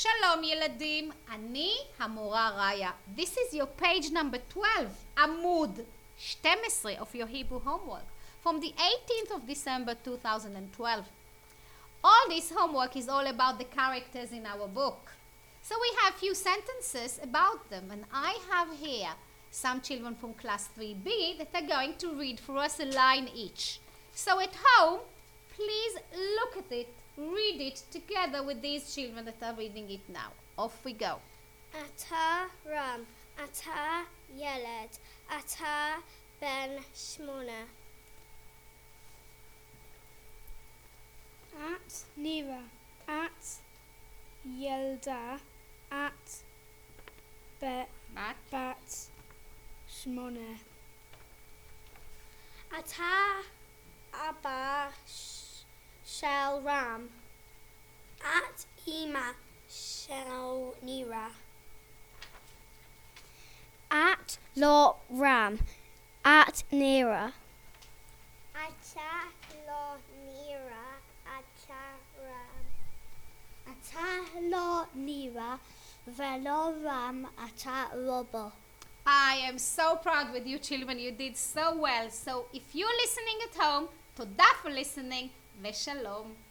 שלום ילדים, אני המורה ראיה. This is your page number 12, עמוד 12 of your Hebrew homework from the 18th of December 2012. All this homework is all about the characters in our book. So we have few sentences about them, and I have here some children from class 3B that are going to read for us a line each. So at home, please look at it, read it together with these children that are reading it now. Off we go. אתה רם, אתה ילד, אתה בן 8. את נירה, את ילדה, את בת 8. אתה אבא של רם, את אמא של נירה. את לא רם, את נירה. אתה לא נירה, אתה רם. אתה לא נירה ולא רם, אתה רובו. I am so proud with you children, you did so well. So if you're listening at home, תודה for listening ושלום.